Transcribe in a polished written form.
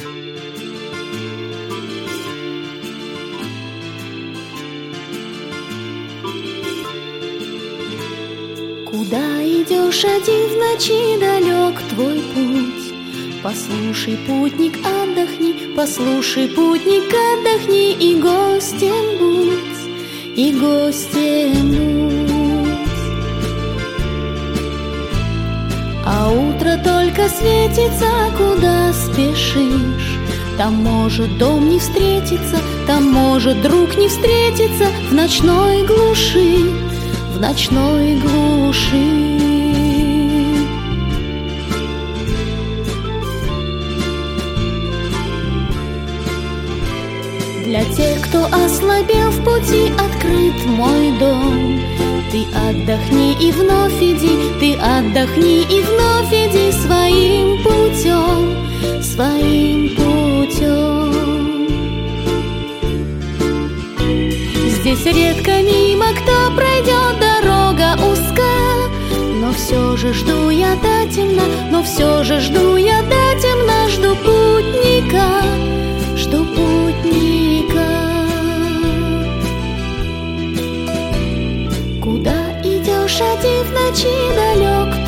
Куда идешь один в ночи, далек твой путь? Послушай, путник, отдохни, послушай, путник, отдохни, и гостем будь, и гостем будь. А утро только светится, куда спешишь? Там может дом не встретиться, там может друг не встретиться в ночной глуши, в ночной глуши. Для тех, кто ослабел в пути, открыт мой дом. Ты отдохни и вновь иди, ты отдохни и вновь иди своим путем, своим путем. Здесь редко мимо кто пройдет, дорога узка, но все же жду я до темна, но все же жду я до темна, жду путника, жду путника. Куда идешь один в ночи, далек